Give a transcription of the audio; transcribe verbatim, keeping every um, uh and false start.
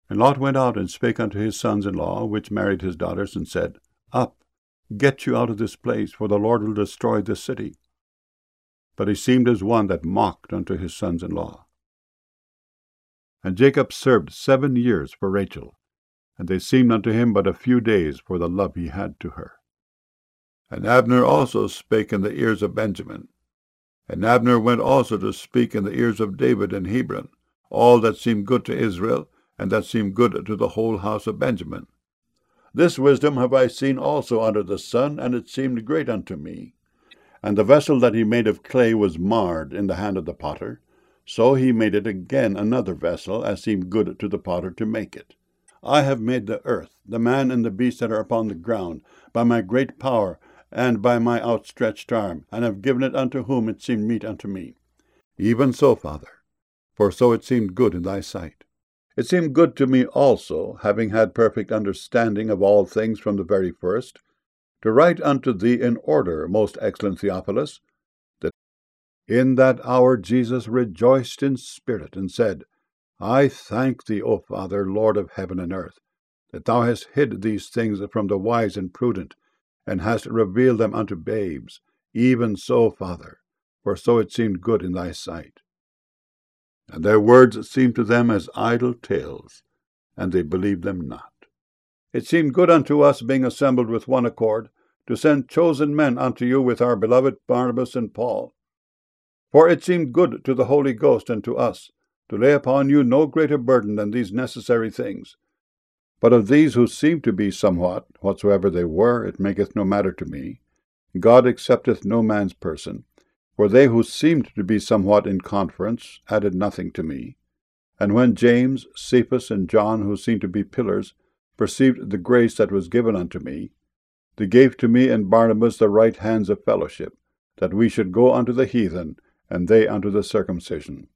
And Lot went out and spake unto his sons-in-law, which married his daughters, and said, Up, get you out of this place, for the Lord will destroy this city. But he seemed as one that mocked unto his sons-in-law. And Jacob served seven years for Rachel, and they seemed unto him but a few days for the love he had to her. And Abner also spake in the ears of Benjamin. And Abner went also to speak in the ears of David in Hebron, all that seemed good to Israel, and that seemed good to the whole house of Benjamin. This wisdom have I seen also under the sun, and it seemed great unto me. And the vessel that he made of clay was marred in the hand of the potter. So he made it again another vessel, as seemed good to the potter to make it. I have made the earth, the man and the beast that are upon the ground, by my great power, and by my outstretched arm, and have given it unto whom it seemed meet unto me. Even so, Father, for so it seemed good in thy sight. It seemed good to me also, having had perfect understanding of all things from the very first, to write unto thee in order, most excellent Theophilus, that in that hour Jesus rejoiced in spirit, and said, I thank thee, O Father, Lord of heaven and earth, that thou hast hid these things from the wise and prudent, and hast revealed them unto babes. Even so, Father, for so it seemed good in thy sight. And their words seemed to them as idle tales, and they believed them not. It seemed good unto us, being assembled with one accord, to send chosen men unto you with our beloved Barnabas and Paul. For it seemed good to the Holy Ghost and to us, to lay upon you no greater burden than these necessary things. But of these who seem to be somewhat, whatsoever they were, it maketh no matter to me. God accepteth no man's person. For they who seemed to be somewhat in conference added nothing to me. And when James, Cephas, and John, who seemed to be pillars, perceived the grace that was given unto me, they gave to me and Barnabas the right hands of fellowship, that we should go unto the heathen, and they unto the circumcision.